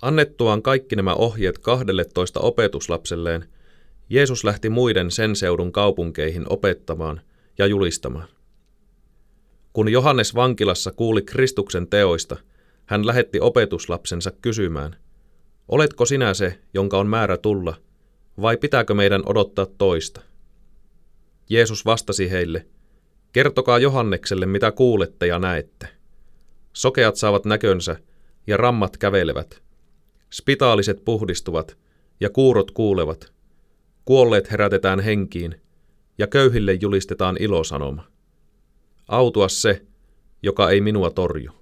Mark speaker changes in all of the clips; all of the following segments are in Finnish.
Speaker 1: Annettuaan kaikki nämä ohjeet 12 opetuslapselleen, Jeesus lähti muiden sen seudun kaupunkeihin opettamaan ja julistamaan. Kun Johannes vankilassa kuuli Kristuksen teoista, hän lähetti opetuslapsensa kysymään, oletko sinä se, jonka on määrä tulla, vai pitääkö meidän odottaa toista? Jeesus vastasi heille, kertokaa Johannekselle, mitä kuulette ja näette. Sokeat saavat näkönsä ja rammat kävelevät. Spitaaliset puhdistuvat ja kuurot kuulevat. Kuolleet herätetään henkiin ja köyhille julistetaan ilosanoma. Autua se, joka ei minua torju.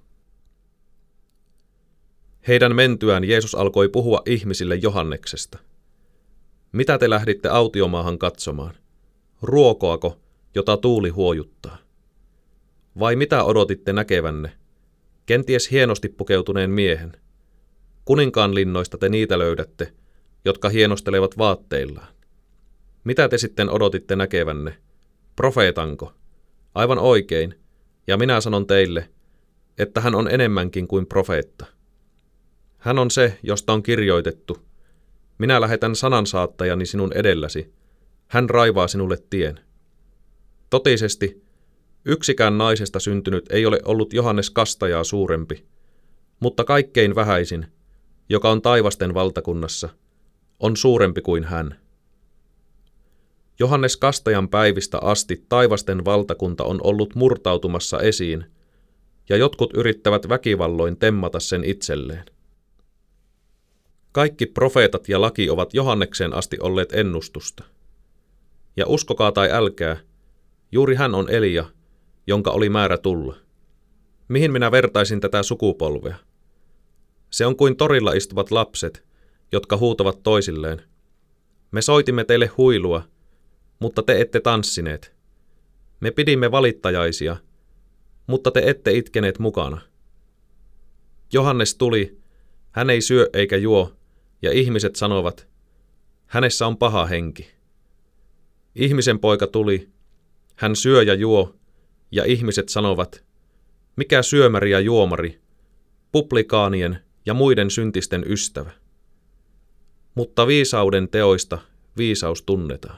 Speaker 1: Heidän mentyään Jeesus alkoi puhua ihmisille Johanneksesta. Mitä te lähditte autiomaahan katsomaan? Ruokoako, jota tuuli huojuttaa? Vai mitä odotitte näkevänne? Kenties hienosti pukeutuneen miehen. Kuninkaan linnoista te niitä löydätte, jotka hienostelevat vaatteillaan. Mitä te sitten odotitte näkevänne? Profeetanko? Aivan oikein, ja minä sanon teille, että hän on enemmänkin kuin profeetta. Hän on se, josta on kirjoitettu. Minä lähetän sanansaattajani sinun edelläsi. Hän raivaa sinulle tien. Totisesti, yksikään naisesta syntynyt ei ole ollut Johannes Kastajaa suurempi, mutta kaikkein vähäisin, joka on taivasten valtakunnassa, on suurempi kuin hän. Johannes Kastajan päivistä asti taivasten valtakunta on ollut murtautumassa esiin, ja jotkut yrittävät väkivalloin temmata sen itselleen. Kaikki profeetat ja laki ovat Johannekseen asti olleet ennustusta. Ja uskokaa tai älkää, juuri hän on Elia, jonka oli määrä tulla. Mihin minä vertaisin tätä sukupolvea? Se on kuin torilla istuvat lapset, jotka huutavat toisilleen. Me soitimme teille huilua, mutta te ette tanssineet. Me pidimme valittajaisia, mutta te ette itkeneet mukana. Johannes tuli, hän ei syö eikä juo, ja ihmiset sanovat, hänessä on paha henki. Ihmisen poika tuli, hän syö ja juo, ja ihmiset sanovat, mikä syömäri ja juomari, publikaanien ja muiden syntisten ystävä. Mutta viisauden teoista viisaus tunnetaan.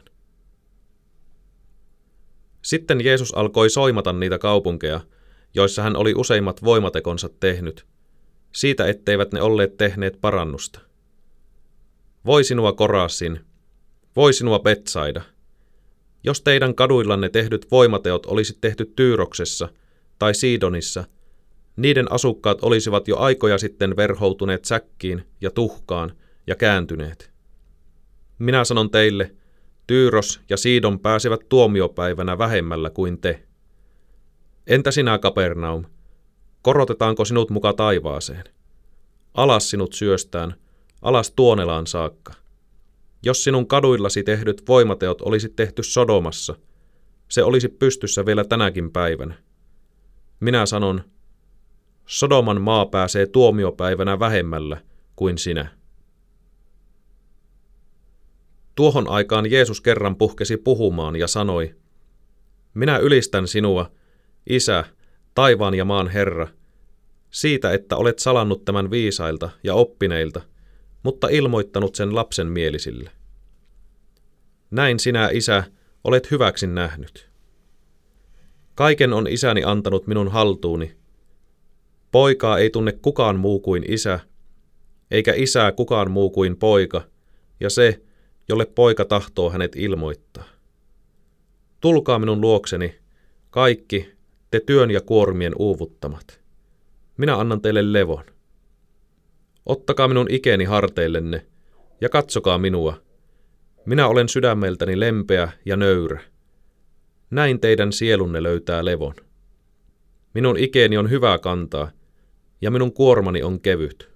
Speaker 1: Sitten Jeesus alkoi soimata niitä kaupunkeja, joissa hän oli useimmat voimatekonsa tehnyt, siitä etteivät ne olleet tehneet parannusta. Voi sinua Korasin, voi sinua Betsaida. Jos teidän kaduillanne tehdyt voimateot olisi tehty Tyyroksessa tai Sidonissa, niiden asukkaat olisivat jo aikoja sitten verhoutuneet säkkiin ja tuhkaan ja kääntyneet. Minä sanon teille, Tyyros ja Sidon pääsevät tuomiopäivänä vähemmällä kuin te. Entä sinä, Kapernaum? Korotetaanko sinut muka taivaaseen? Alas sinut syöstään, alas Tuonelaan saakka. Jos sinun kaduillasi tehdyt voimateot olisi tehty Sodomassa, se olisi pystyssä vielä tänäkin päivänä. Minä sanon, Sodoman maa pääsee tuomiopäivänä vähemmällä kuin sinä. Tuohon aikaan Jeesus kerran puhkesi puhumaan ja sanoi, minä ylistän sinua, Isä, taivaan ja maan Herra, siitä, että olet salannut tämän viisailta ja oppineilta, mutta ilmoittanut sen lapsen mielisille. Näin sinä, Isä, olet hyväksin nähnyt. Kaiken on Isäni antanut minun haltuuni. Poikaa ei tunne kukaan muu kuin Isä, eikä Isää kukaan muu kuin Poika, ja se, jolle Poika tahtoo hänet ilmoittaa. Tulkaa minun luokseni, kaikki te työn ja kuormien uuvuttamat. Minä annan teille levon. Ottakaa minun ikeni harteillenne ja katsokaa minua. Minä olen sydämeltäni lempeä ja nöyrä. Näin teidän sielunne löytää levon. Minun ikeni on hyvää kantaa ja minun kuormani on kevyt.